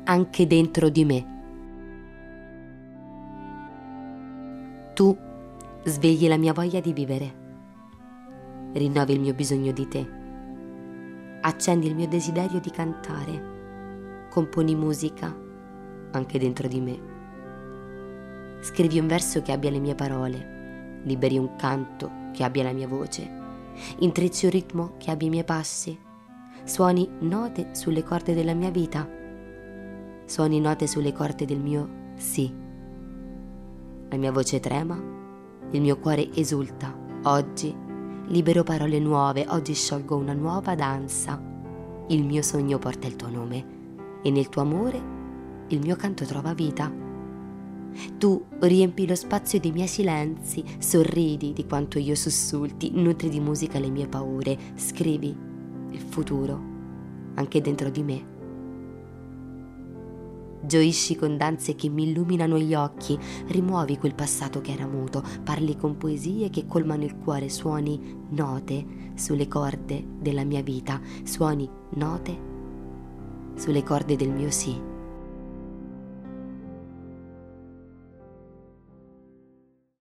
anche dentro di me. Tu svegli la mia voglia di vivere, rinnovi il mio bisogno di te, accendi il mio desiderio di cantare, componi musica anche dentro di me. Scrivi un verso che abbia le mie parole, liberi un canto che abbia la mia voce, intrecci un ritmo che abbia i miei passi, suoni note sulle corde della mia vita, suoni note sulle corde del mio sì. La mia voce trema, il mio cuore esulta. Oggi libero parole nuove, oggi sciolgo una nuova danza. Il mio sogno porta il tuo nome e nel tuo amore il mio canto trova vita. Tu riempi lo spazio dei miei silenzi, sorridi di quanto io sussulti, nutri di musica le mie paure, scrivi il futuro anche dentro di me. Gioisci con danze che mi illuminano gli occhi, rimuovi quel passato che era muto, parli con poesie che colmano il cuore, suoni note sulle corde della mia vita, suoni note sulle corde del mio sì.